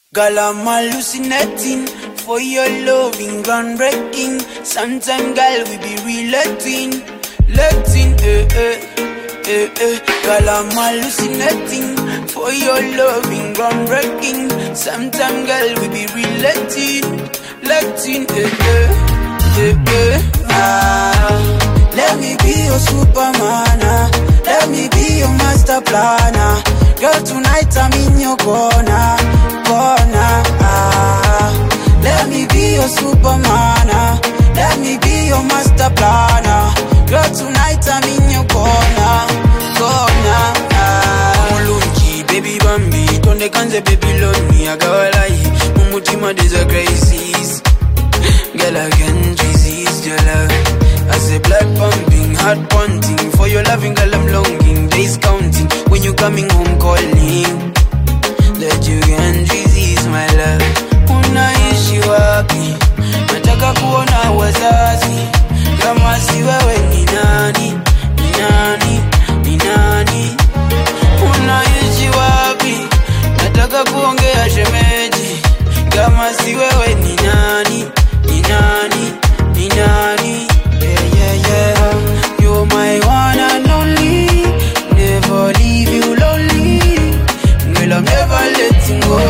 Girl, I'm hallucinating for your loving, groundbreaking. Sometimes, girl, we be relating, Girl, I'm hallucinating for your loving, groundbreaking. Sometimes, girl, we be relating, let me be your superman, let me be your master planner. Girl, tonight I'm in your corner. Let me be your superman, let me be your master planner. Girl, tonight I'm in your corner. Mulungi, baby Bambi, tonde kanze baby love me, agawalai. Mumutima there's a crisis. Girl, I can't resist your love. I say blood pumping, heart pounding. For your loving, girl, I'm longing. Days counting, when you coming home calling. That you can't resist my love. Unaishi wapi? Nataka kuona wazazi. Kama si wewe ni nani? Unaishi wapi? Nataka kuongea shemeji. Kama si wewe ni nani? Yeah. You're my one and only. Never leave you lonely. Girl, I'm never letting go.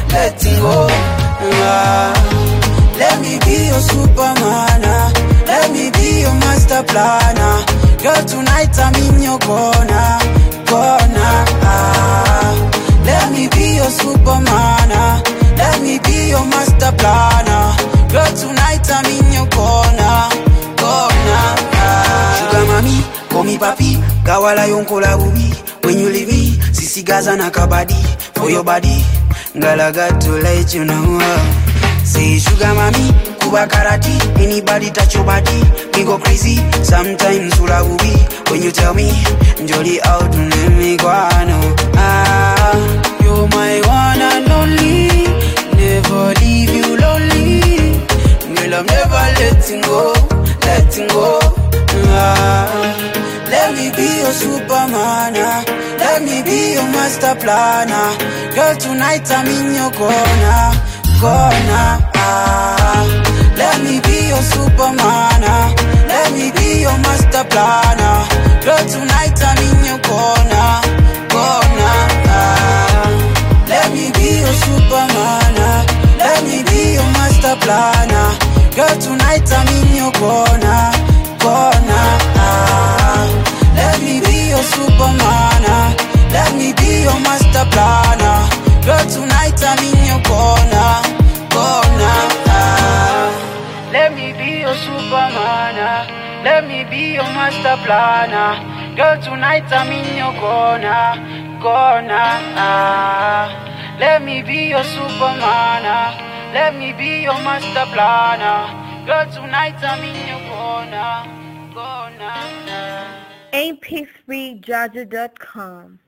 Let me be your superman, let me be your master planner. Girl, tonight I'm in your corner. Let me be your superman, let me be your master planner. Girl, tonight I'm in your corner. Sugar mommy, call me papi. Gawala yonkola bubi. When you leave me, sisi gaza na kabadi. For your body, girl, I got to let you know. Say sugar mommy, kuba karati. Anybody touch your body, me go crazy. Sometimes ula ubi. When you tell me, jolly out to me guano. You're my one and only. Never leave you lonely. Girl, I'm never letting go. Let me be your superman, let me be your master planner. Girl, tonight I'm in your corner. Let me be your superman, let me be your master planner. Girl, tonight I'm in your corner. Let me be your superman, let me be your master planner. Girl, tonight I'm in your corner. Let me be your superman, let me be your master planner. Girl, tonight I'm in your corner. Let me be your superman, let me be your master planner. Girl, tonight I'm in your corner. Let me be your superman, let me be your master planner. Girl, tonight I'm in your corner. mp3jaja.com